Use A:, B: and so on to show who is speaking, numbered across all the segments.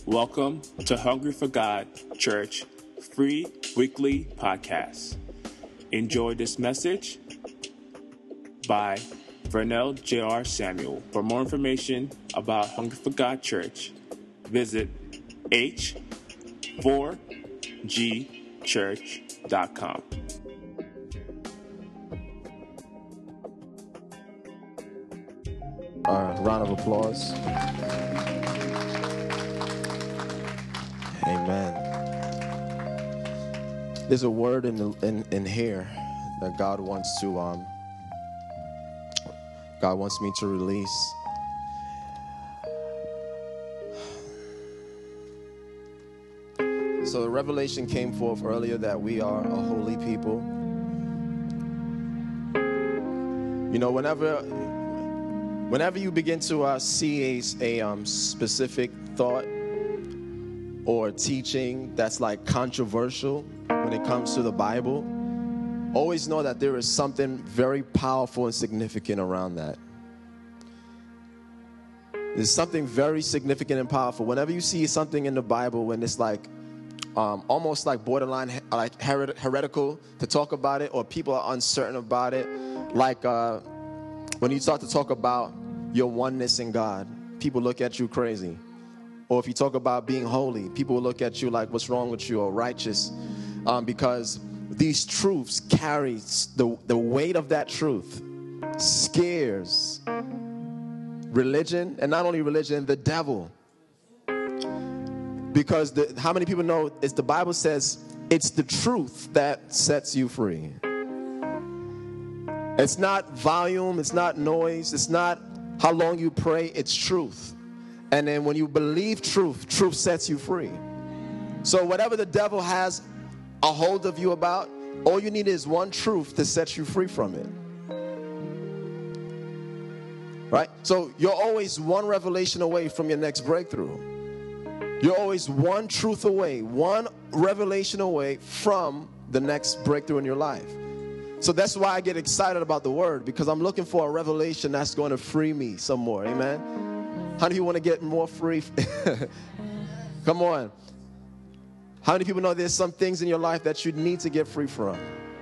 A: Welcome to Hungry for God Church free weekly podcast. Enjoy this message by Vernell J.R. Samuel. For more information about Hungry for God Church, visit h4gchurch.com.
B: Round of applause. Amen. There's a word in here that God wants me to release. So the revelation came forth earlier that we are a holy people. You know, whenever you begin to see a specific thought or teaching that's like controversial when it comes to the Bible, always know that there is something very powerful and significant around that. There's something very significant and powerful. Whenever you see something in the Bible when it's like almost like borderline like heretical to talk about it, or people are uncertain about it, like when you start to talk about your oneness in God, people look at you crazy. Or if you talk about being holy, people will look at you like, what's wrong with you, or righteous, because these truths carry the weight of that truth scares religion, and not only religion, the devil. Because how many people know is the Bible says it's the truth that sets you free. It's not volume, it's not noise, it's not how long you pray, it's truth. And then when you believe truth, truth sets you free. So whatever the devil has a hold of you about, all you need is one truth to set you free from it. Right? So you're always one revelation away from your next breakthrough. You're always one truth away, one revelation away from the next breakthrough in your life. So that's why I get excited about the word, because I'm looking for a revelation that's going to free me some more. Amen? How many of you want to get more free? Come on. How many people know there's some things in your life that you need to get free from?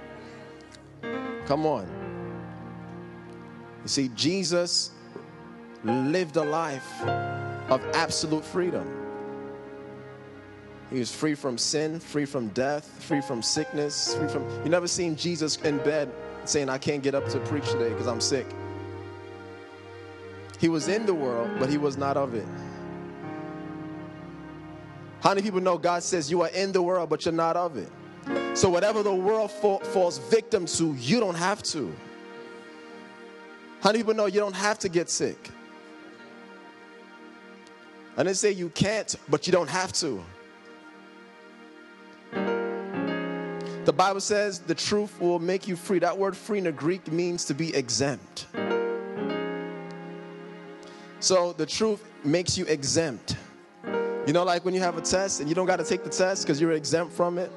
B: Come on. You see, Jesus lived a life of absolute freedom. He was free from sin, free from death, free from sickness, you never seen Jesus in bed saying, I can't get up to preach today because I'm sick. He was in the world, but he was not of it. How many people know God says you are in the world, but you're not of it? So whatever the world falls victim to, you don't have to. How many people know you don't have to get sick? I didn't say you can't, but you don't have to. The Bible says the truth will make you free. That word free in the Greek means to be exempt. So the truth makes you exempt. You know, like when you have a test and you don't got to take the test because you're exempt from it.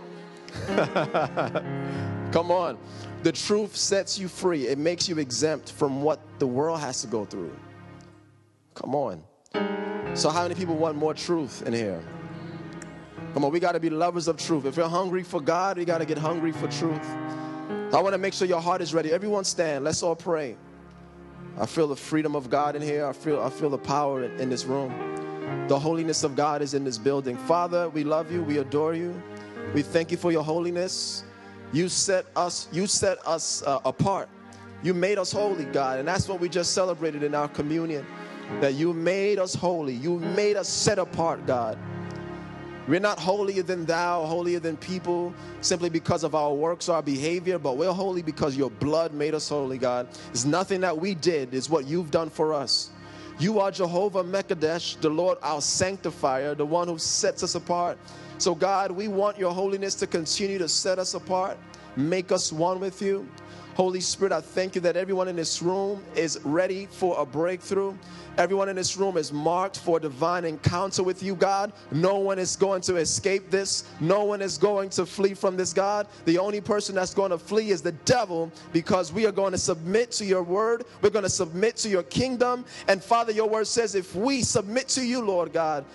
B: Come on. The truth sets you free. It makes you exempt from what the world has to go through. Come on. So how many people want more truth in here? Come on, we got to be lovers of truth. If you're hungry for God, we got to get hungry for truth. I want to make sure your heart is ready. Everyone stand. Let's all pray. I feel the freedom of God in here. I feel the power in this room. The holiness of God is in this building. Father, we love you. We adore you. We thank you for your holiness. You set us apart. You made us holy, God. And that's what we just celebrated in our communion. That you made us holy. You made us set apart, God. We're not holier than thou, holier than people, simply because of our works or our behavior, but we're holy because your blood made us holy, God. It's nothing that we did. It's what you've done for us. You are Jehovah Mekadesh, the Lord, our sanctifier, the one who sets us apart. So, God, we want your holiness to continue to set us apart, make us one with you. Holy Spirit, I thank you that everyone in this room is ready for a breakthrough. Everyone in this room is marked for a divine encounter with you, God. No one is going to escape this. No one is going to flee from this, God. The only person that's going to flee is the devil, because we are going to submit to your word. We're going to submit to your kingdom. And Father, your word says if we submit to you, Lord God,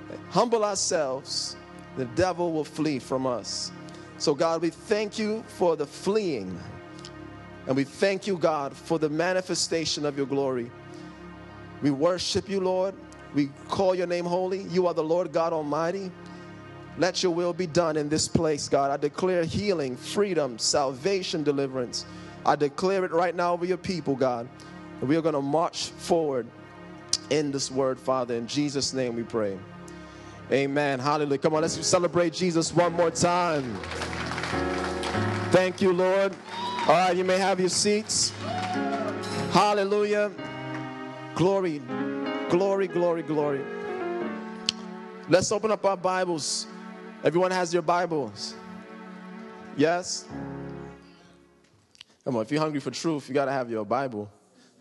B: humble ourselves, the devil will flee from us. So God, we thank you for the fleeing. And we thank you, God, for the manifestation of your glory. We worship you, Lord. We call your name holy. You are the Lord God Almighty. Let your will be done in this place, God. I declare healing, freedom, salvation, deliverance. I declare it right now over your people, God. And we are going to march forward in this word, Father. In Jesus' name we pray. Amen. Hallelujah. Come on, let's celebrate Jesus one more time. Thank you, Lord. All right, you may have your seats. Hallelujah. Glory, glory, glory, glory. Let's open up our Bibles. Everyone has your Bibles. Yes? Come on, if you're hungry for truth, you got to have your Bible.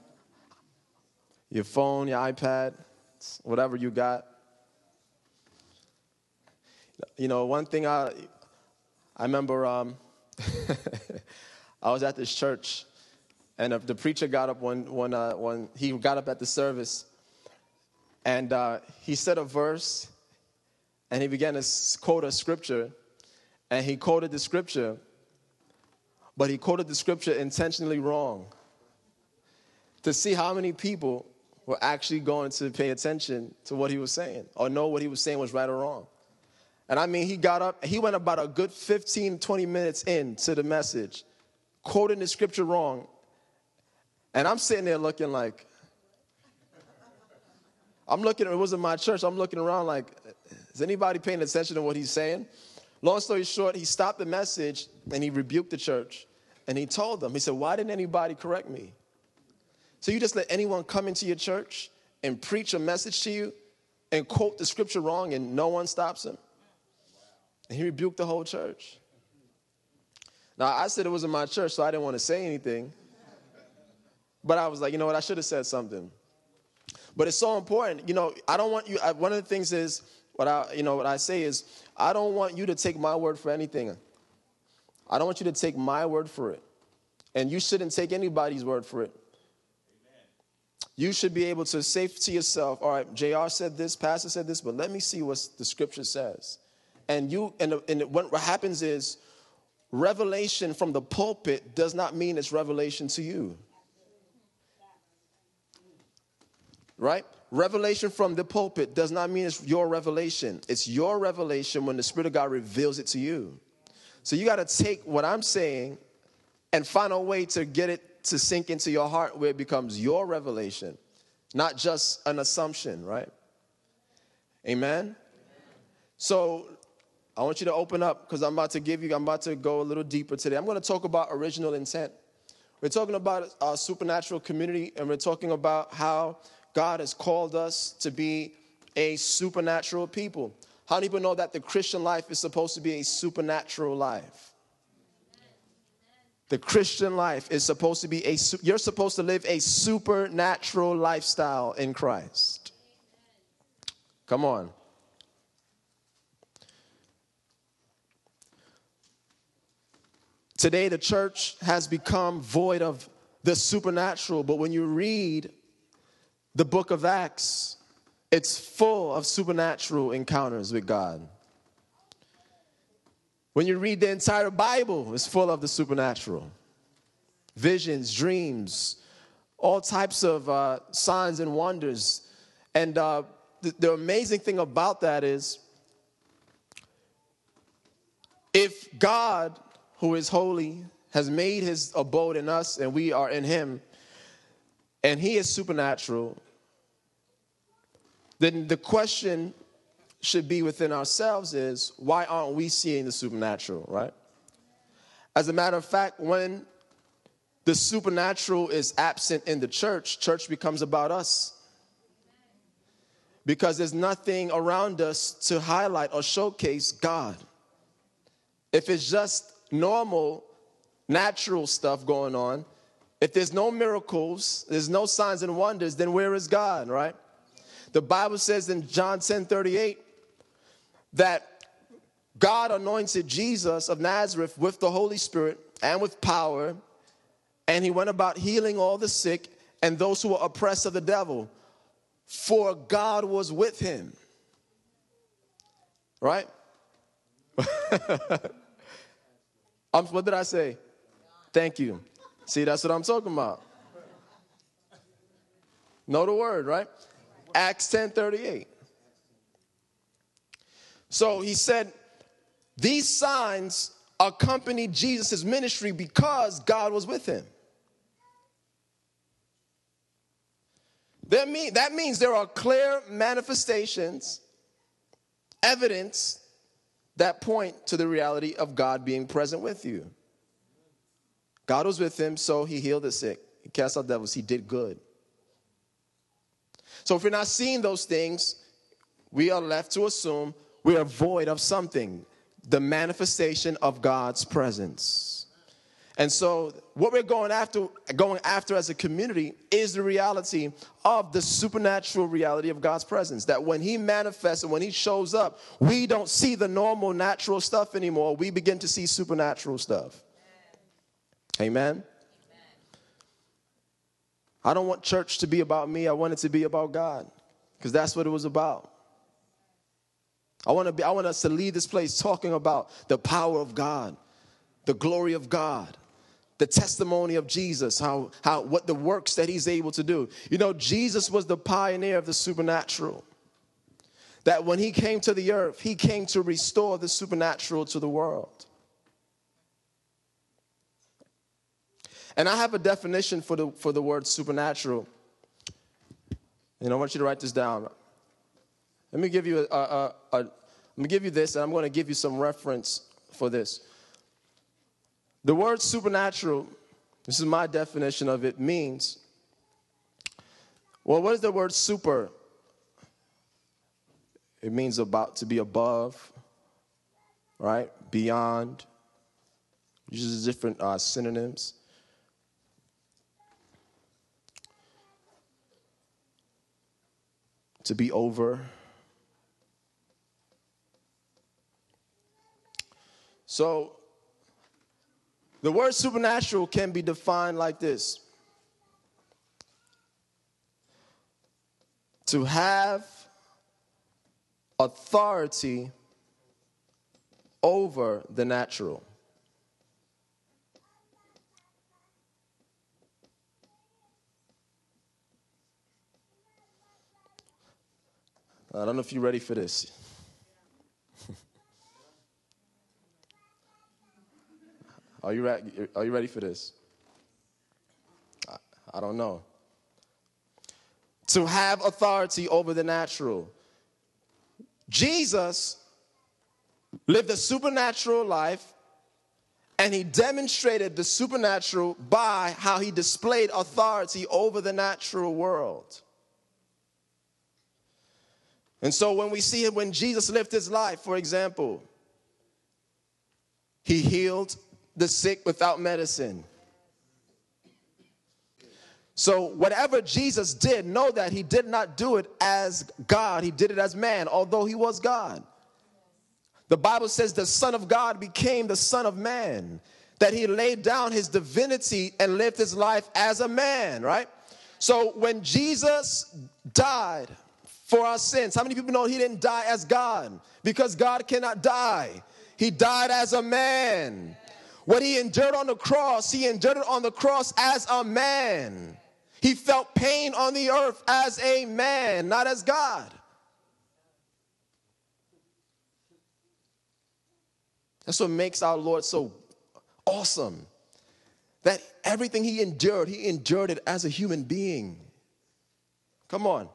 B: Your phone, your iPad, whatever you got. You know, one thing I remember, I was at this church, and the preacher got up when he got up at the service, and he said a verse, and he began to quote a scripture, and he quoted the scripture, but he quoted the scripture intentionally wrong, to see how many people were actually going to pay attention to what he was saying or know what he was saying was right or wrong. And I mean, he got up, he went about a good 15, 20 minutes into the message, quoting the scripture wrong. And I'm sitting there looking like, it wasn't my church, I'm looking around like, is anybody paying attention to what he's saying? Long story short, he stopped the message and he rebuked the church. And he told them, he said, why didn't anybody correct me? So you just let anyone come into your church and preach a message to you and quote the scripture wrong and no one stops him? And he rebuked the whole church. Now, I said it wasn't my church, so I didn't want to say anything. But I was like, you know what, I should have said something. But it's so important. You know, I don't want you, one of the things is, what I say is, I don't want you to take my word for anything. I don't want you to take my word for it. And you shouldn't take anybody's word for it. You should be able to say to yourself, all right, JR said this, Pastor said this, but let me see what the scripture says. And what happens is, revelation from the pulpit does not mean it's revelation to you. Right? Revelation from the pulpit does not mean it's your revelation. It's your revelation when the Spirit of God reveals it to you. So you got to take what I'm saying and find a way to get it to sink into your heart where it becomes your revelation, not just an assumption, right? Amen? So I want you to open up because I'm about to go a little deeper today. I'm going to talk about original intent. We're talking about our supernatural community, and we're talking about how God has called us to be a supernatural people. How many people know that the Christian life is supposed to be a supernatural life? The Christian life is supposed to be you're supposed to live a supernatural lifestyle in Christ. Come on. Today, the church has become void of the supernatural, but when you read the book of Acts, it's full of supernatural encounters with God. When you read the entire Bible, it's full of the supernatural. Visions, dreams, all types of signs and wonders. And the amazing thing about that is, if God, who is holy, has made his abode in us and we are in him, and he is supernatural, then the question should be within ourselves is, why aren't we seeing the supernatural, right? As a matter of fact, when the supernatural is absent in the church, church becomes about us. Because there's nothing around us to highlight or showcase God. If it's just normal, natural stuff going on, if there's no miracles, there's no signs and wonders, then where is God, right? The Bible says in John 10:38 that God anointed Jesus of Nazareth with the Holy Spirit and with power, and he went about healing all the sick and those who were oppressed of the devil, for God was with him. Right? What did I say? Thank you. See, that's what I'm talking about. Know the word, right? Acts 10:38. So he said, these signs accompanied Jesus' ministry because God was with him. That means there are clear manifestations, evidence that point to the reality of God being present with you. God was with him, so he healed the sick. He cast out devils. He did good. So if we're not seeing those things, we are left to assume we are void of something, the manifestation of God's presence. And so what we're going after as a community is the reality of the supernatural reality of God's presence. That when he manifests and when he shows up, we don't see the normal natural stuff anymore. We begin to see supernatural stuff. Amen? I don't want church to be about me. I want it to be about God, because that's what it was about. I want us to leave this place talking about the power of God, the glory of God, the testimony of Jesus, what the works that he's able to do. You know, Jesus was the pioneer of the supernatural. That when he came to the earth, he came to restore the supernatural to the world. And I have a definition for the word supernatural. And I want you to write this down. Let me give you this, and I'm going to give you some reference for this. The word supernatural, this is my definition of it, means, well, what is the word super? It means about to be above, right? Beyond. Uses different synonyms. To be over. So, the word supernatural can be defined like this: to have authority over the natural. I don't know if you're ready for this. Are you ready for this? I don't know. To have authority over the natural. Jesus lived a supernatural life, and he demonstrated the supernatural by how he displayed authority over the natural world. And so when we see it, when Jesus lived his life, for example, he healed the sick without medicine. So whatever Jesus did, know that he did not do it as God. He did it as man, although he was God. The Bible says the Son of God became the Son of Man, that he laid down his divinity and lived his life as a man, right? So when Jesus died for our sins, how many people know he didn't die as God? Because God cannot die. He died as a man. What he endured on the cross, he endured it on the cross as a man. He felt pain on the earth as a man, not as God. That's what makes our Lord so awesome. That everything he endured it as a human being. Come on.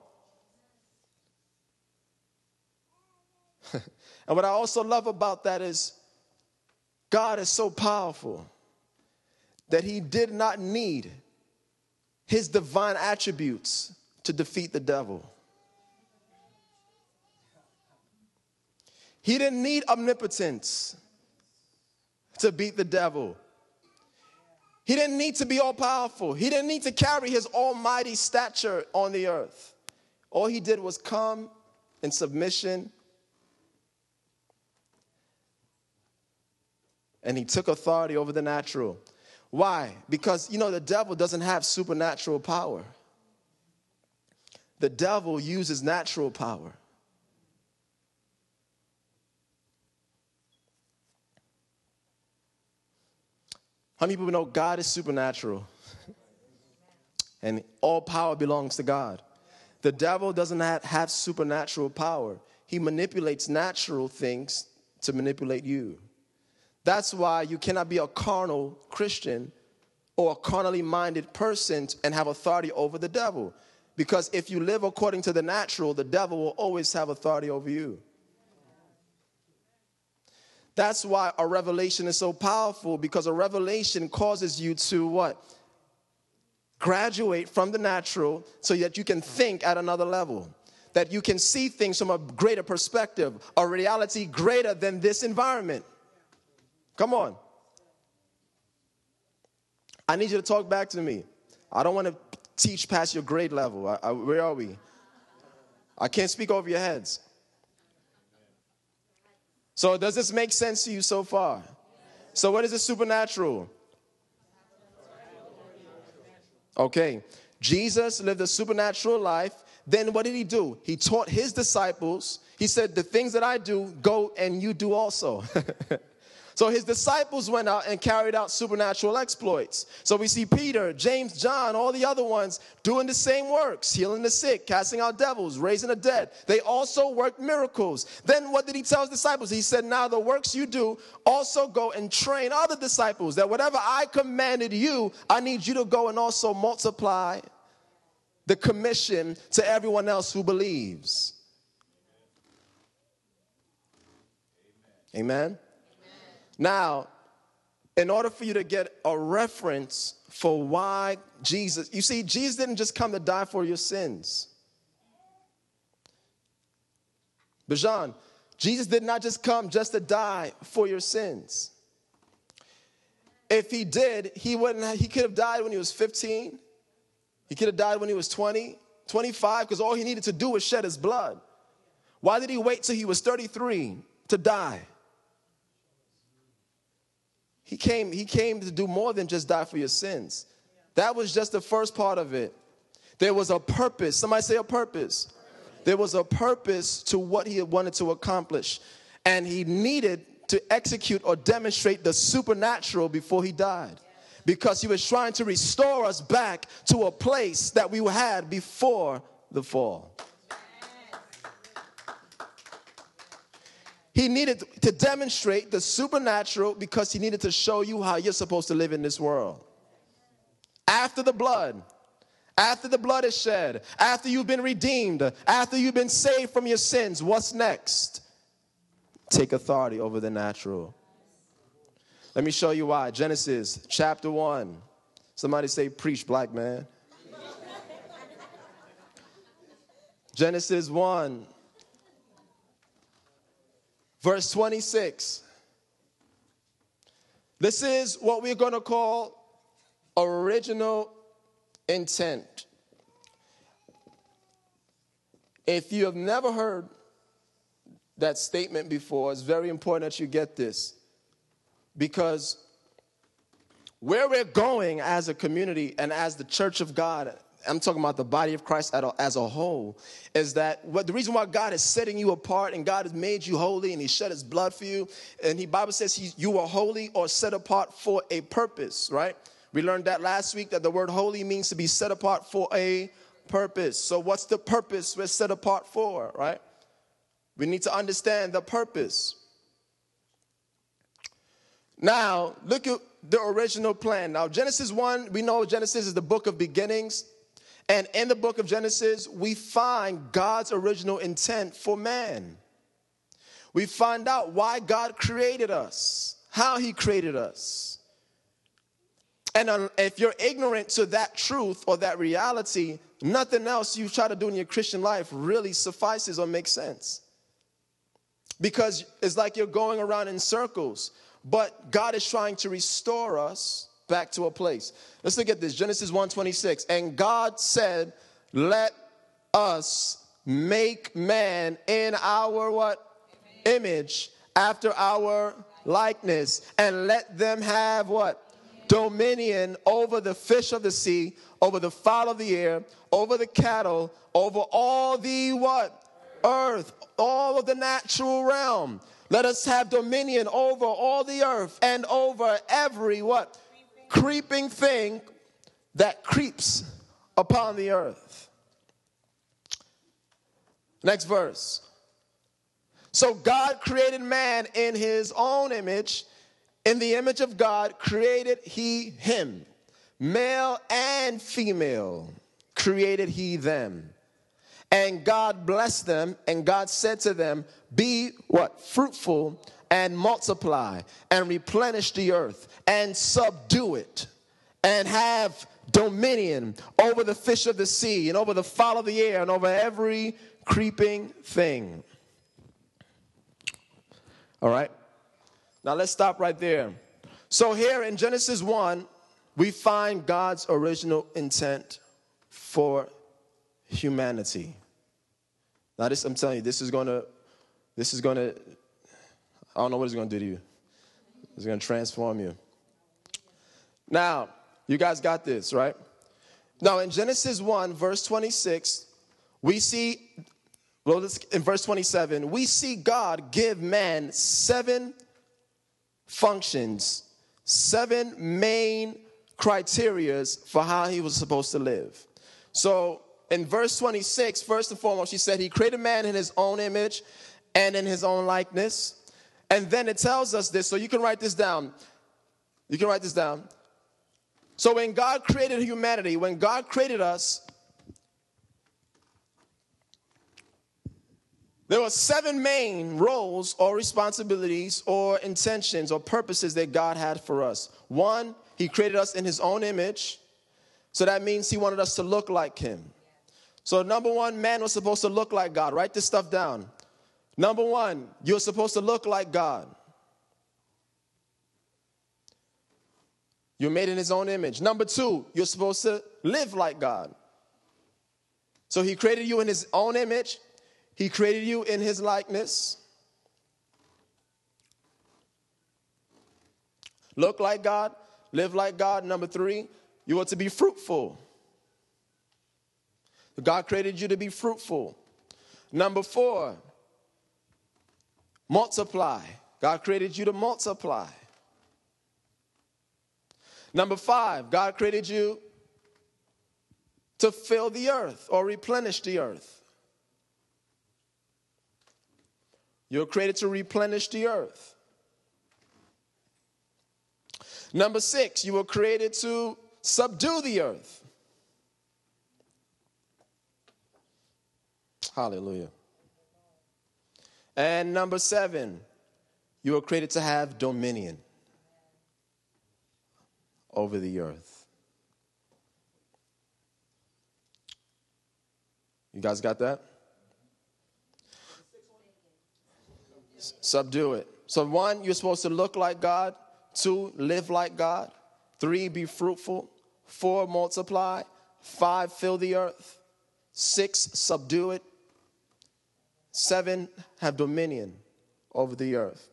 B: And what I also love about that is God is so powerful that he did not need his divine attributes to defeat the devil. He didn't need omnipotence to beat the devil. He didn't need to be all powerful. He didn't need to carry his almighty stature on the earth. All he did was come in submission. And he took authority over the natural. Why? Because, the devil doesn't have supernatural power. The devil uses natural power. How many people know God is supernatural? And all power belongs to God. The devil doesn't have supernatural power. He manipulates natural things to manipulate you. That's why you cannot be a carnal Christian or a carnally minded person and have authority over the devil. Because if you live according to the natural, the devil will always have authority over you. That's why a revelation is so powerful, because a revelation causes you to what? Graduate from the natural so that you can think at another level. That you can see things from a greater perspective, a reality greater than this environment. Come on. I need you to talk back to me. I don't want to teach past your grade level. Where are we? I can't speak over your heads. So does this make sense to you so far? So what is the supernatural? Okay. Jesus lived a supernatural life. Then what did he do? He taught his disciples. He said, the things that I do, go and you do also. So his disciples went out and carried out supernatural exploits. So we see Peter, James, John, all the other ones doing the same works, healing the sick, casting out devils, raising the dead. They also worked miracles. Then what did he tell his disciples? He said, now the works you do, also go and train other disciples, that whatever I commanded you, I need you to go and also multiply the commission to everyone else who believes. Amen. Now, in order for you to get a reference for why Jesus, you see, Jesus didn't just come to die for your sins. Bajan, Jesus did not just come just to die for your sins. If he did, he could have died when he was 15. He could have died when he was 20, 25, because all he needed to do was shed his blood. Why did he wait till he was 33 to die? He came to do more than just die for your sins. That was just the first part of it. There was a purpose. Somebody say a purpose. There was a purpose to what he wanted to accomplish. And he needed to execute or demonstrate the supernatural before he died. Because he was trying to restore us back to a place that we had before the fall. He needed to demonstrate the supernatural because he needed to show you how you're supposed to live in this world. After the blood is shed, after you've been redeemed, after you've been saved from your sins, what's next? Take authority over the natural. Let me show you why. Genesis chapter 1. Somebody say, preach, black man. Genesis 1. Verse 26. This is what we're going to call original intent. If you have never heard that statement before, it's very important that you get this. Because where we're going as a community and as the church of God, I'm talking about the body of Christ as a whole, is that the reason why God is setting you apart and God has made you holy and he shed his blood for you, and the Bible says you are holy or set apart for a purpose, right? We learned that last week, that the word holy means to be set apart for a purpose. So what's the purpose we're set apart for, right? We need to understand the purpose. Now, look at the original plan. Now, Genesis 1, we know Genesis is the book of beginnings. And in the book of Genesis, we find God's original intent for man. We find out why God created us, how he created us. And if you're ignorant to that truth or that reality, nothing else you try to do in your Christian life really suffices or makes sense. Because it's like you're going around in circles. But God is trying to restore us back to a place. Let's look at this. Genesis 1:26. And God said, let us make man in our what? Image, after our likeness. And let them have what? Dominion over the fish of the sea, over the fowl of the air, over the cattle, over all the what? Earth, all of the natural realm. Let us have dominion over all the earth and over every what? creeping thing that creeps upon the earth. Next verse. So God created man in his own image. In the image of God created he him. Male and female created he them. And God blessed them, and God said to them, be what? Fruitful and multiply and replenish the earth and subdue it and have dominion over the fish of the sea and over the fowl of the air and over every creeping thing. All right. Now let's stop right there. So here in Genesis 1, we find God's original intent for humanity. Now this, I'm telling you, this is going to, I don't know what it's going to do to you. It's going to transform you. Now, you guys got this, right? Now, in Genesis 1, verse 26, we see, in verse 27, we see God give man 7 functions, 7 main criterias for how he was supposed to live. So, in verse 26, first and foremost, he said he created man in his own image and in his own likeness. And then it tells us this, so you can write this down. You can write this down. So when God created humanity, when God created us, there were 7 main roles or responsibilities or intentions or purposes that God had for us. 1, he created us in his own image. So that means he wanted us to look like him. So number 1, man was supposed to look like God. Write this stuff down. Number 1, you're supposed to look like God. You're made in his own image. Number 2, you're supposed to live like God. So he created you in his own image. He created you in his likeness. Look like God, live like God. Number 3, you are to be fruitful. God created you to be fruitful. Number 4, multiply. God created you to multiply. Number 5, God created you to fill the earth or replenish the earth. You're created to replenish the earth. Number 6, you were created to subdue the earth. Hallelujah. And number 7, you were created to have dominion over the earth. You guys got that? Subdue it. So 1, you're supposed to look like God. 2, live like God. 3, be fruitful. 4, multiply. 5, fill the earth. 6, subdue it. 7, have dominion over the earth.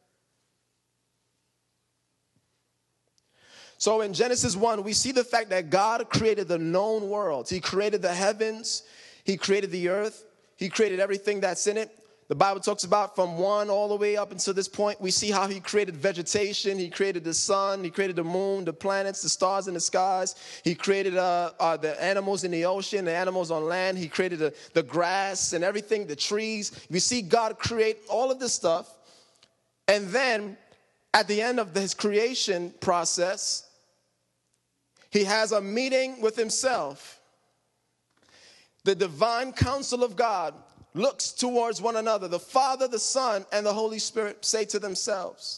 B: So in Genesis 1, we see the fact that God created the known world. He created the heavens. He created the earth. He created everything that's in it. The Bible talks about from 1 all the way up until this point, we see how he created vegetation. He created the sun. He created the moon, the planets, the stars in the skies. He created the animals in the ocean, the animals on land. He created the grass and everything, the trees. We see God create all of this stuff. And then at the end of his creation process, he has a meeting with himself. The divine counsel of God looks towards one another. The Father, the Son, and the Holy Spirit say to themselves,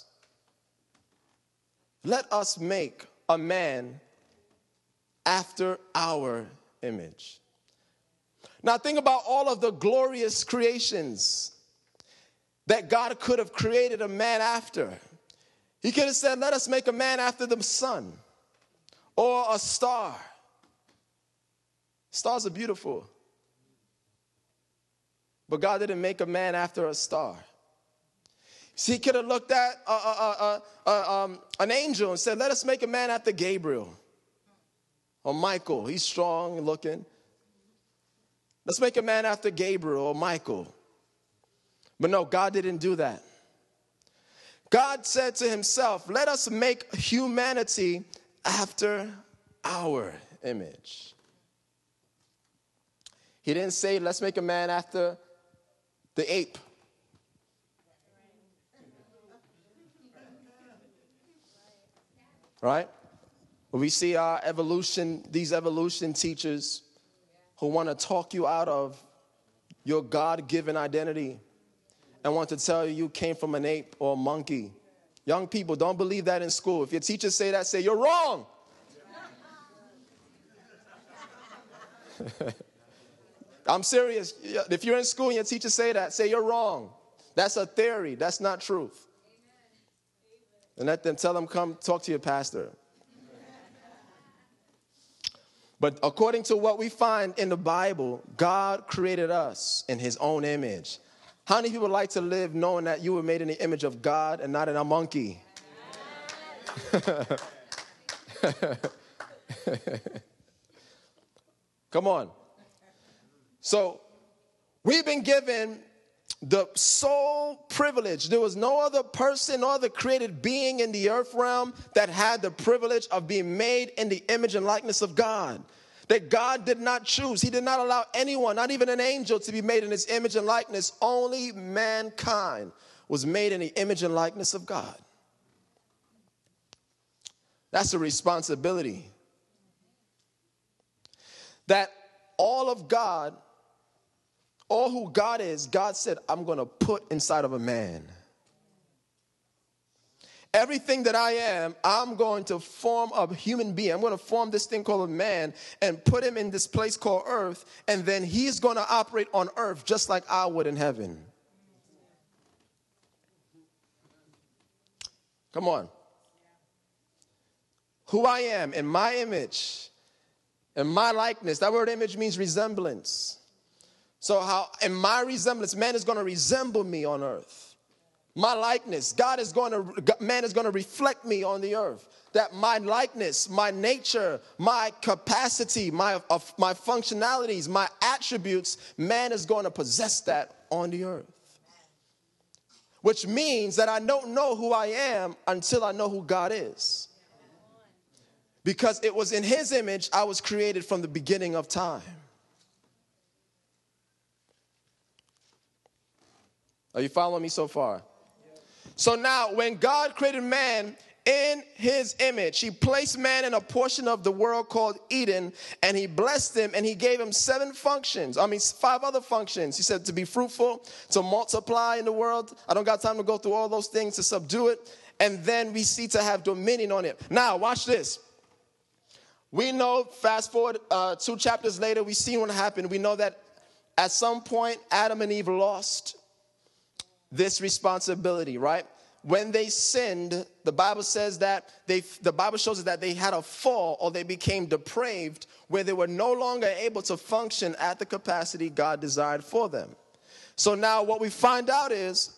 B: let us make a man after our image. Now think about all of the glorious creations that God could have created a man after. He could have said, let us make a man after the sun or a star. Stars are beautiful. But God didn't make a man after a star. See, he could have looked at an angel and said, let us make a man after Gabriel or Michael. He's strong looking. Let's make a man after Gabriel or Michael. But no, God didn't do that. God said to himself, let us make humanity after our image. He didn't say, let's make a man after the ape. Right? We see our these evolution teachers who want to talk you out of your God-given identity and want to tell you you came from an ape or a monkey. Young people, don't believe that in school. If your teachers say that, say, you're wrong. I'm serious. If you're in school and your teachers say that, say you're wrong. That's a theory. That's not truth. And let them tell them, come talk to your pastor. But according to what we find in the Bible, God created us in his own image. How many people like to live knowing that you were made in the image of God and not in a monkey? Come on. So we've been given the sole privilege. There was no other person or other created being in the earth realm that had the privilege of being made in the image and likeness of God. That God did not choose. He did not allow anyone, not even an angel, to be made in his image and likeness. Only mankind was made in the image and likeness of God. That's a responsibility. That all of God, all who God is, God said, I'm going to put inside of a man. Everything that I am, I'm going to form a human being. I'm going to form this thing called a man and put him in this place called earth. And then he's going to operate on earth just like I would in heaven. Come on. Who I am in my image, in my likeness. That word image means resemblance. So how in my resemblance, man is going to resemble me on earth. My likeness, man is going to reflect me on the earth. That my likeness, my nature, my capacity, my functionalities, my attributes, man is going to possess that on the earth. Which means that I don't know who I am until I know who God is. Because it was in his image I was created from the beginning of time. Are you following me so far? So now, when God created man in his image, he placed man in a portion of the world called Eden, and he blessed him, and he gave him 5 other functions. He said to be fruitful, to multiply in the world. I don't got time to go through all those things, to subdue it. And then we see to have dominion on it. Now, watch this. We know, fast forward 2 chapters later, we see what happened. We know that at some point, Adam and Eve lost this responsibility, right? When they sinned, the Bible says that the Bible shows us that they had a fall, or they became depraved, where they were no longer able to function at the capacity God desired for them. So now what we find out is,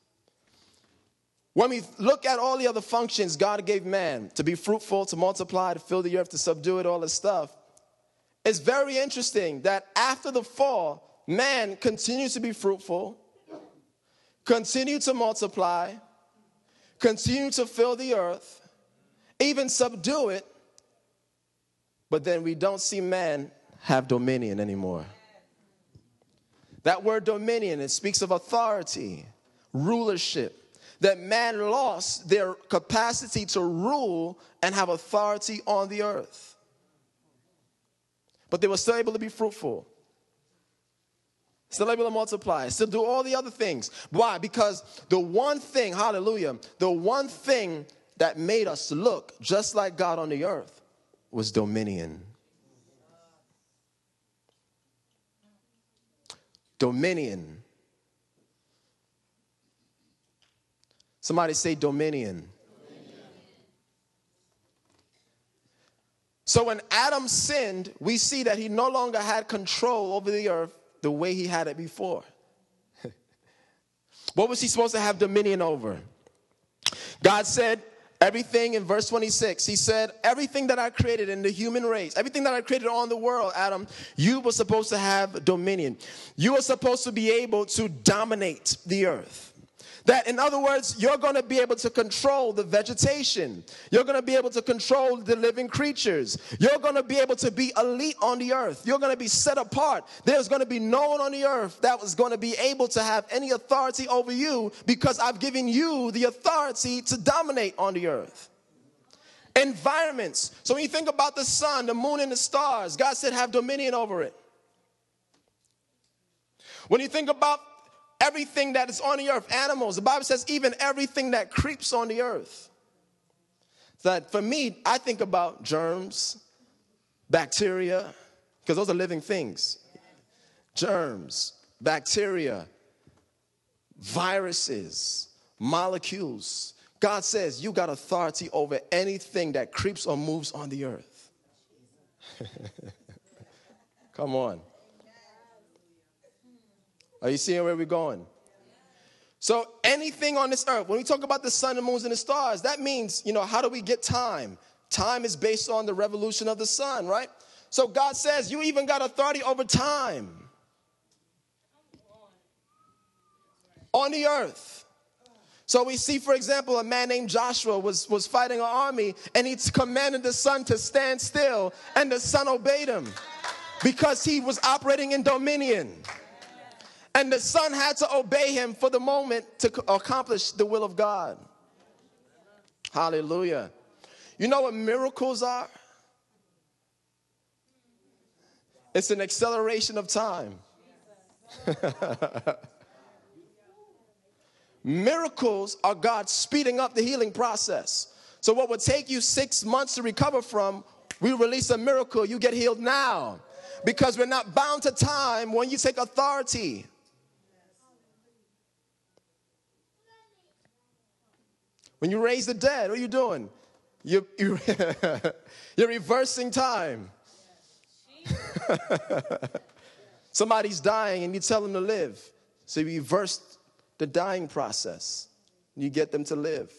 B: when we look at all the other functions God gave man, to be fruitful, to multiply, to fill the earth, to subdue it, all this stuff, it's very interesting that after the fall, man continues to be fruitful, continue to multiply, continue to fill the earth, even subdue it, but then we don't see man have dominion anymore. That word dominion, it speaks of authority, rulership, that man lost their capacity to rule and have authority on the earth. But they were still able to be fruitful. Still able to multiply, still do all the other things. Why? Because the one thing, hallelujah, the one thing that made us look just like God on the earth was dominion. Dominion. Somebody say dominion. So when Adam sinned, we see that he no longer had control over the earth the way he had it before. What was he supposed to have dominion over? God said everything in verse 26. He said, everything that I created in the human race, everything that I created on the world, Adam, you were supposed to have dominion. You were supposed to be able to dominate the earth. That, in other words, you're going to be able to control the vegetation. You're going to be able to control the living creatures. You're going to be able to be elite on the earth. You're going to be set apart. There's going to be no one on the earth that was going to be able to have any authority over you, because I've given you the authority to dominate on the earth. Environments. So when you think about the sun, the moon, and the stars, God said have dominion over it. When you think about everything that is on the earth, animals, the Bible says even everything that creeps on the earth. That for me, I think about germs, bacteria, because those are living things. Germs, bacteria, viruses, molecules. God says you got authority over anything that creeps or moves on the earth. Come on. Are you seeing where we're going? So anything on this earth, when we talk about the sun, the moons, and the stars, that means, how do we get time? Time is based on the revolution of the sun, right? So God says you even got authority over time on the earth. So we see, for example, a man named Joshua was fighting an army, and he commanded the sun to stand still, and the sun obeyed him because he was operating in dominion. And the sun had to obey him for the moment to accomplish the will of God. Hallelujah. You know what miracles are? It's an acceleration of time. Miracles are God speeding up the healing process. So what would take you 6 months to recover from, we release a miracle, you get healed now. Because we're not bound to time when you take authority. When you raise the dead, what are you doing? You're reversing time. Somebody's dying and you tell them to live. So you reverse the dying process. You get them to live.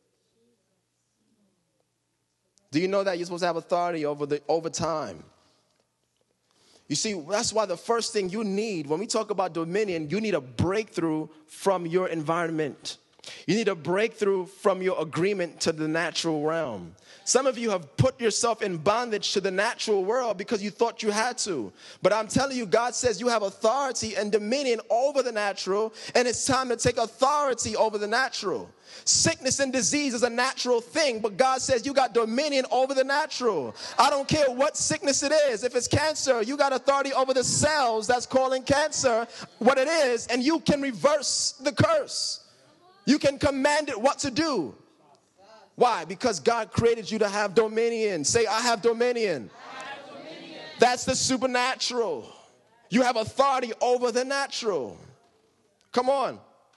B: Do you know that you're supposed to have authority over time? You see, that's why the first thing you need, when we talk about dominion, you need a breakthrough from your environment. You need a breakthrough from your agreement to the natural realm. Some of you have put yourself in bondage to the natural world because you thought you had to. But I'm telling you, God says you have authority and dominion over the natural, and it's time to take authority over the natural. Sickness and disease is a natural thing, but God says you got dominion over the natural. I don't care what sickness it is. If it's cancer, you got authority over the cells that's calling cancer what it is, and you can reverse the curse. You can command it what to do. Why? Because God created you to have dominion. Say, I have dominion. I have dominion. That's the supernatural. You have authority over the natural. Come on.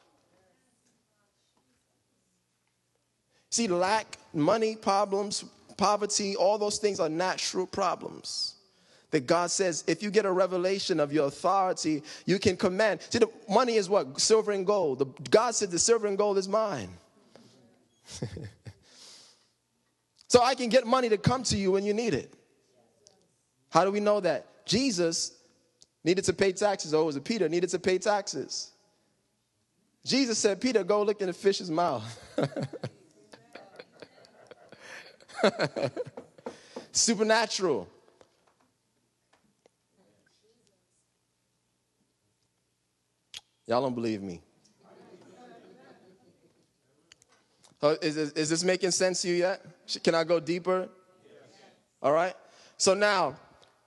B: See, lack, money problems, poverty, all those things are natural problems. That God says, if you get a revelation of your authority, you can command. See, the money is what? Silver and gold. God said the silver and gold is mine. So I can get money to come to you when you need it. How do we know that? Jesus needed to pay taxes. Or was it Peter needed to pay taxes? Jesus said, Peter, go look in the fish's mouth. Supernatural. Y'all don't believe me. Is this making sense to you yet? Can I go deeper? All right. So now,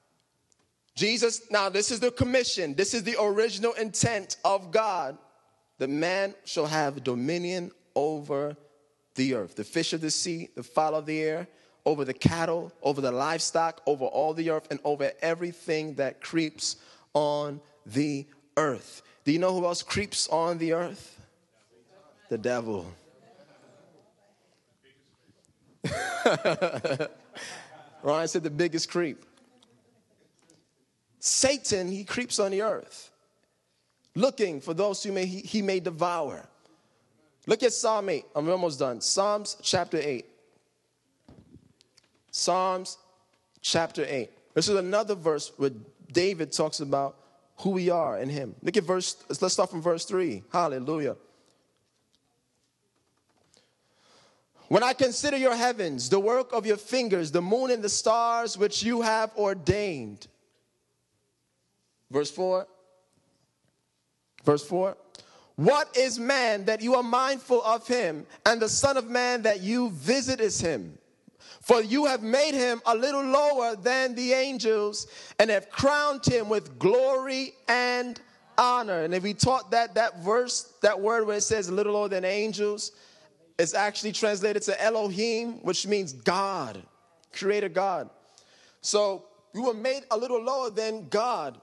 B: this is the commission. This is the original intent of God. The man shall have dominion over the earth, the fish of the sea, the fowl of the air, over the cattle, over the livestock, over all the earth, and over everything that creeps on the earth. Do you know who else creeps on the earth? The devil. Ryan said the biggest creep. Satan, he creeps on the earth, looking for those who he may devour. Look at Psalm 8. I'm almost done. Psalms chapter 8. Psalms chapter 8. This is another verse where David talks about who we are in him. Let's start from verse 3. Hallelujah. When I consider your heavens, the work of your fingers, the moon and the stars which you have ordained. Verse 4. Verse 4. What is man that you are mindful of him, and the son of man that you visitest him? For you have made him a little lower than the angels, and have crowned him with glory and honor. And if we taught that verse, that word where it says a little lower than angels, it's actually translated to Elohim, which means God, creator God. So we were made a little lower than God.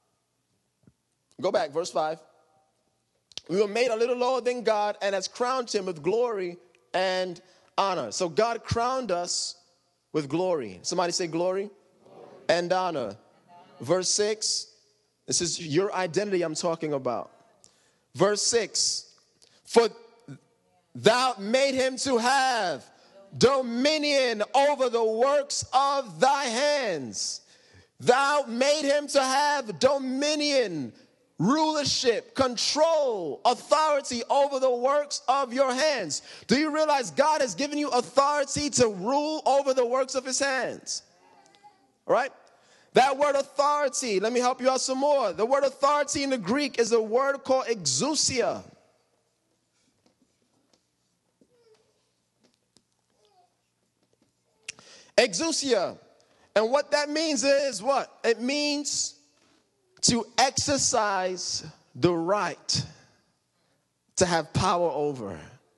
B: Go back, verse 5. We were made a little lower than God and has crowned him with glory and honor. So God crowned us with glory. Somebody say glory, and honor. Verse 6. This is your identity I'm talking about. Verse 6. For thou made him to have dominion over the works of thy hands. Thou made him to have dominion, rulership, control, authority over the works of your hands. Do you realize God has given you authority to rule over the works of his hands? All right? That word authority, let me help you out some more. The word authority in the Greek is a word called exousia. Exousia. And what that means is what? It means to exercise the right to have power over.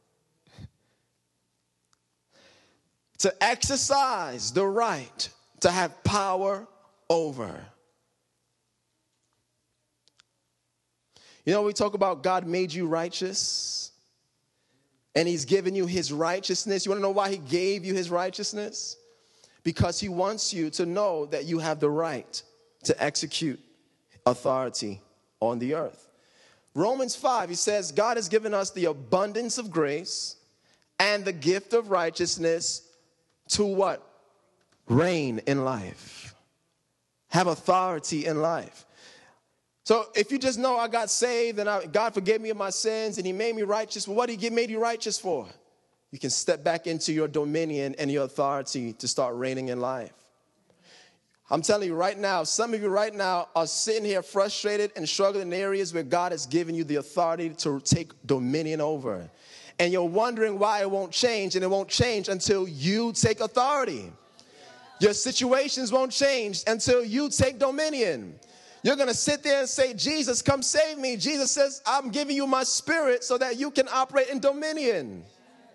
B: To exercise the right to have power over. You know, we talk about God made you righteous and he's given you his righteousness. You want to know why he gave you his righteousness? Because he wants you to know that you have the right to execute authority on the earth. Romans 5, he says, God has given us the abundance of grace and the gift of righteousness to what? Reign in life. Have authority in life. So if you just know I got saved and God forgave me of my sins and he made me righteous, well, what did he made you righteous for? You can step back into your dominion and your authority to start reigning in life. I'm telling you right now, some of you right now are sitting here frustrated and struggling in areas where God has given you the authority to take dominion over. And you're wondering why it won't change, and it won't change until you take authority. Your situations won't change until you take dominion. You're going to sit there and say, Jesus, come save me. Jesus says, I'm giving you my spirit so that you can operate in dominion.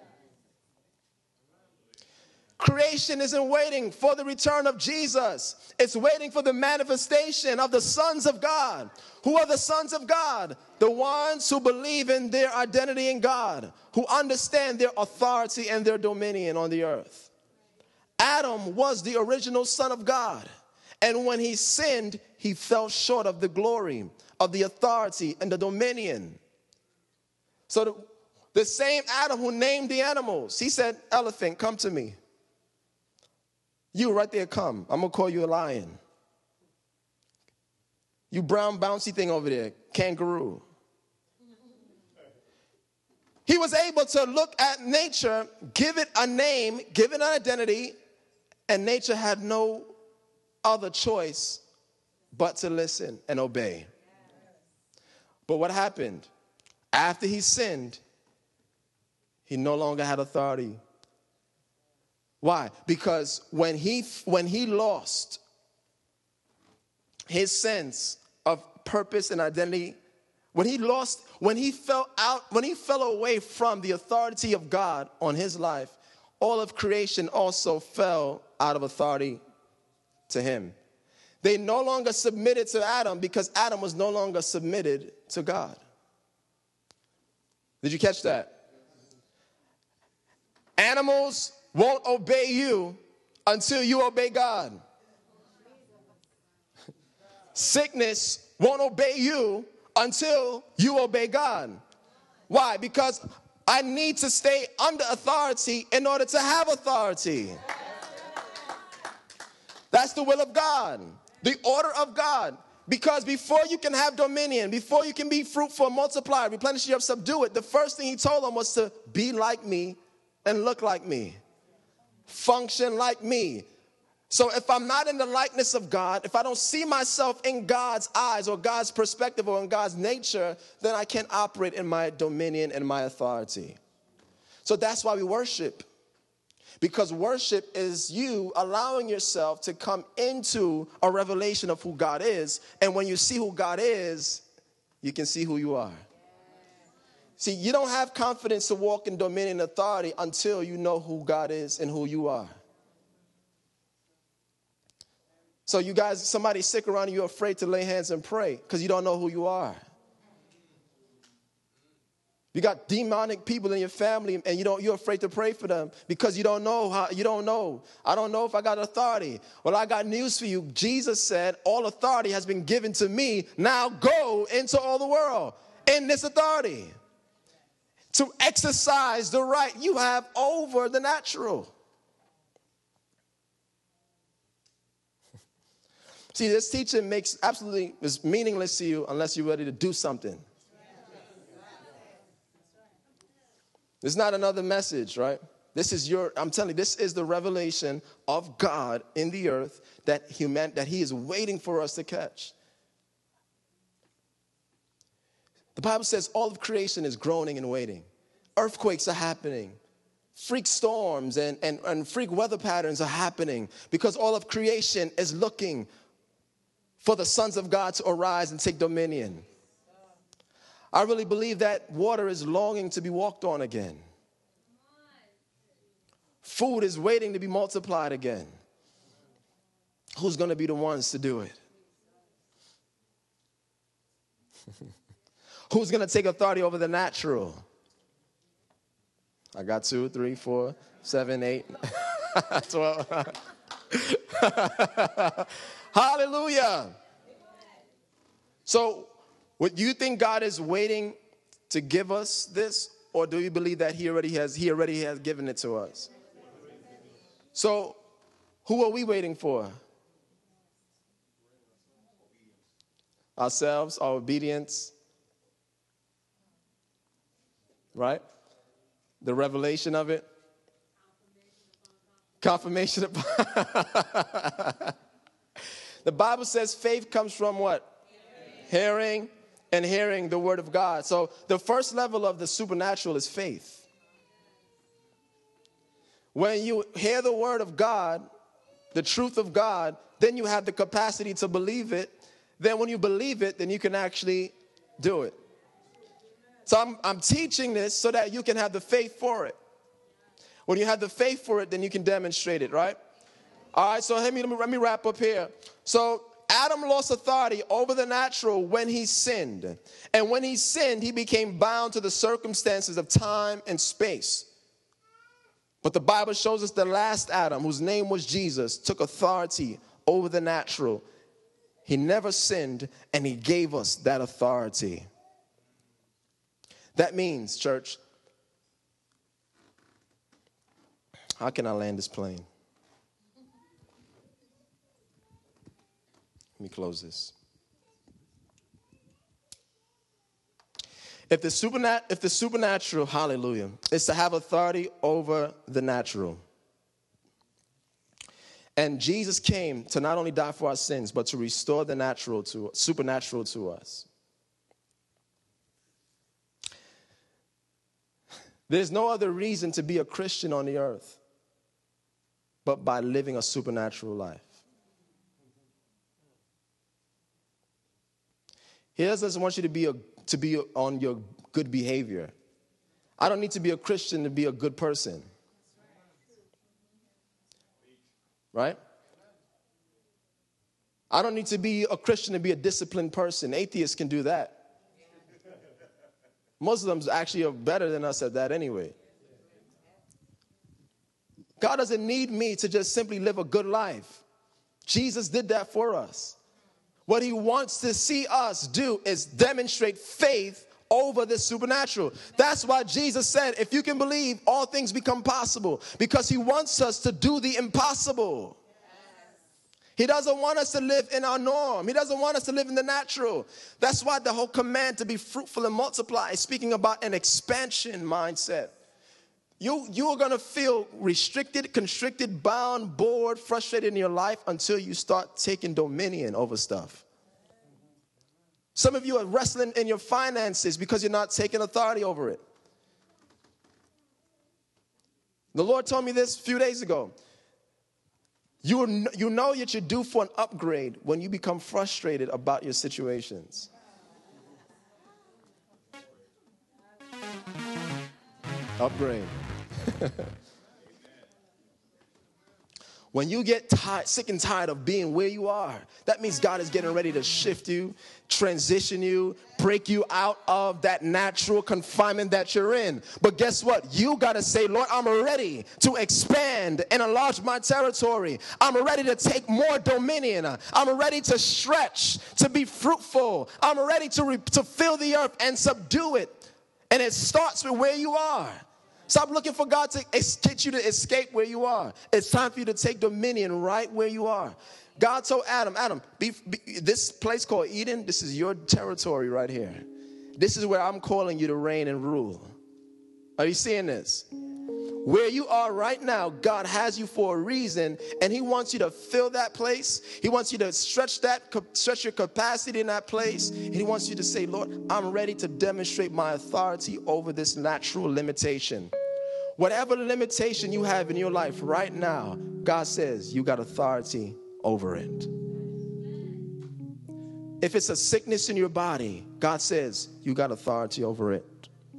B: Creation isn't waiting for the return of Jesus. It's waiting for the manifestation of the sons of God. Who are the sons of God? The ones who believe in their identity in God, who understand their authority and their dominion on the earth. Adam was the original son of God. And when he sinned, he fell short of the glory, of the authority and the dominion. So the same Adam who named the animals, he said, elephant, come to me. You right there, come. I'm going to call you a lion. You brown bouncy thing over there, kangaroo. He was able to look at nature, give it a name, give it an identity, and nature had no other choice but to listen and obey. But what happened? After he sinned, he no longer had authority. Why? Because when he lost his sense of purpose and identity, when he fell away from the authority of God on his life, all of creation also fell out of authority to him. They no longer submitted to Adam because Adam was no longer submitted to God. Did you catch that? Animals won't obey you until you obey God. Sickness won't obey you until you obey God. Why? Because I need to stay under authority in order to have authority. That's the will of God, the order of God. Because before you can have dominion, before you can be fruitful, multiply, replenish the earth, subdue it, the first thing he told them was to be like me and look like me, function like me. So if I'm not in the likeness of God, if I don't see myself in God's eyes or God's perspective or in God's nature, then I can't operate in my dominion and my authority. So that's why we worship. Because worship is you allowing yourself to come into a revelation of who God is. And when you see who God is, you can see who you are. See, you don't have confidence to walk in dominion and authority until you know who God is and who you are. So you guys, somebody sick around you, you're afraid to lay hands and pray because you don't know who you are. You got demonic people in your family and you're afraid to pray for them because you don't know how, you don't know. I don't know if I got authority. Well, I got news for you. Jesus said, all authority has been given to me. Now go into all the world in this authority to exercise the right you have over the natural. See, this teaching is meaningless to you unless you're ready to do something. It's not another message, right? I'm telling you, this is the revelation of God in the earth that he is waiting for us to catch. The Bible says all of creation is groaning and waiting. Earthquakes are happening. Freak storms and freak weather patterns are happening because all of creation is looking for the sons of God to arise and take dominion. I really believe that water is longing to be walked on again. Food is waiting to be multiplied again. Who's going to be the ones to do it? Who's going to take authority over the natural? I got 2, 3, 4, 7, 8, 12. Hallelujah. So, do you think God is waiting to give us this, or do you believe that He already has given it to us? So, who are we waiting for? Ourselves, our obedience, right? The revelation of it, confirmation of The Bible says faith comes from what? Hearing. And hearing the word of God. So the first level of the supernatural is faith. When you hear the word of God, the truth of God, then you have the capacity to believe it. Then when you believe it, then you can actually do it. So I'm teaching this so that you can have the faith for it. When you have the faith for it, then you can demonstrate it, right? All right, so let me wrap up here. So Adam lost authority over the natural when he sinned. And when he sinned, he became bound to the circumstances of time and space. But the Bible shows us the last Adam, whose name was Jesus, took authority over the natural. He never sinned, and he gave us that authority. That means, church, how can I land this plane? Let me close this. If the supernatural, hallelujah, is to have authority over the natural, and Jesus came to not only die for our sins, but to restore the supernatural to us. There's no other reason to be a Christian on the earth but by living a supernatural life. He doesn't want you to be on your good behavior. I don't need to be a Christian to be a good person. Right? I don't need to be a Christian to be a disciplined person. Atheists can do that. Muslims actually are better than us at that anyway. God doesn't need me to just simply live a good life. Jesus did that for us. What he wants to see us do is demonstrate faith over the supernatural. That's why Jesus said, if you can believe, all things become possible. Because he wants us to do the impossible. He doesn't want us to live in our norm. He doesn't want us to live in the natural. That's why the whole command to be fruitful and multiply is speaking about an expansion mindset. You are going to feel restricted, constricted, bound, bored, frustrated in your life until you start taking dominion over stuff. Some of you are wrestling in your finances because you're not taking authority over it. The Lord told me this a few days ago. You know that you're due for an upgrade when you become frustrated about your situations. Upgrade. When you get sick and tired of being where you are, that means God is getting ready to shift you, transition you, break you out of that natural confinement that you're in. But guess what? You got to say, Lord, I'm ready to expand and enlarge my territory. I'm ready to take more dominion. I'm ready to stretch, to be fruitful. I'm ready to fill the earth and subdue it. And it starts with where you are. Stop looking for God to get you to escape where you are. It's time for you to take dominion right where you are. God told Adam, this place called Eden, this is your territory right here. This is where I'm calling you to reign and rule. Are you seeing this? Where you are right now, God has you for a reason, and he wants you to fill that place. He wants you to stretch your capacity in that place. And he wants you to say, Lord, I'm ready to demonstrate my authority over this natural limitation. Whatever limitation you have in your life right now, God says you got authority over it. If it's a sickness in your body, God says you got authority over it.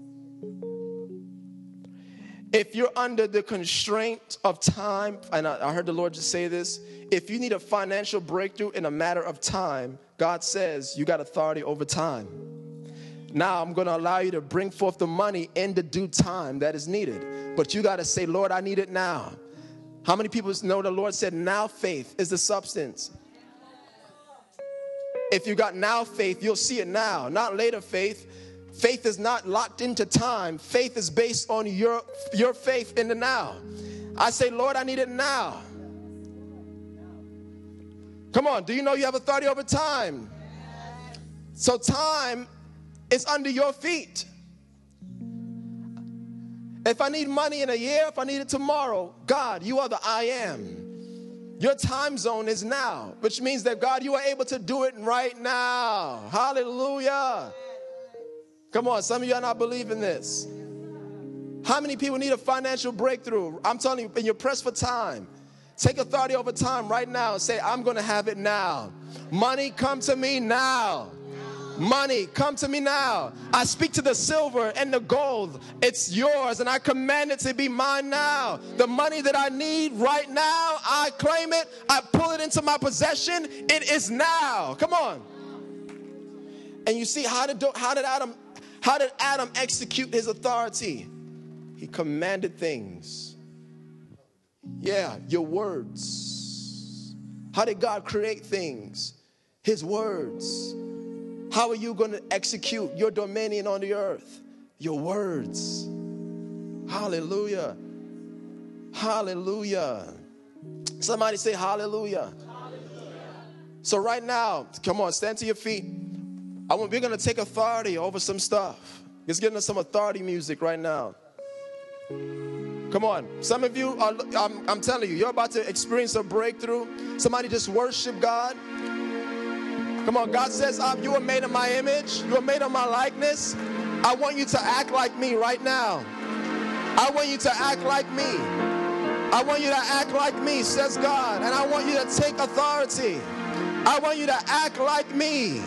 B: If you're under the constraint of time, and I heard the Lord just say this, if you need a financial breakthrough in a matter of time, God says you got authority over time. Now I'm going to allow you to bring forth the money in the due time that is needed. But you got to say, Lord, I need it now. How many people know the Lord said now faith is the substance? If you got now faith, you'll see it now, not later faith. Faith is not locked into time. Faith is based on your faith in the now. I say, Lord, I need it now. Come on, do you know you have authority over time? So time is under your feet. If I need money in a year, if I need it tomorrow, God, you are the I am. Your time zone is now, which means that, God, you are able to do it right now. Hallelujah. Come on, some of you are not believing this. How many people need a financial breakthrough? I'm telling you, and you're pressed for time. Take authority over time right now and say, I'm going to have it now. Money, come to me now. Money, come to me now. I speak to the silver and the gold. It's yours, and I command it to be mine now. The money that I need right now, I claim it. I pull it into my possession. It is now. Come on. And you see, how did Adam execute his authority? He commanded things. Yeah, your words. How did God create things? His words. How are you going to execute your dominion on the earth? Your words. Hallelujah. Hallelujah. Somebody say hallelujah. Hallelujah. So right now, come on, stand to your feet. We're going to take authority over some stuff. Let's get into some authority music right now. Come on. Some of you, I'm telling you, you're about to experience a breakthrough. Somebody just worship God. Come on. God says, you are made in my image. You are made in my likeness. I want you to act like me right now. I want you to act like me. I want you to act like me, says God. And I want you to take authority. I want you to act like me.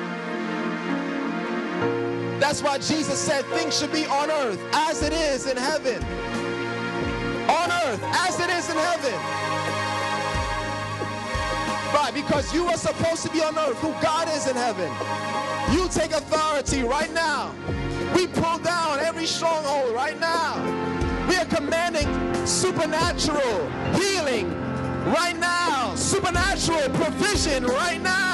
B: That's why Jesus said things should be on earth as it is in heaven. On earth as it is in heaven. Why? Because you are supposed to be on earth who God is in heaven. You take authority right now. We pull down every stronghold right now. We are commanding supernatural healing right now. Supernatural provision right now.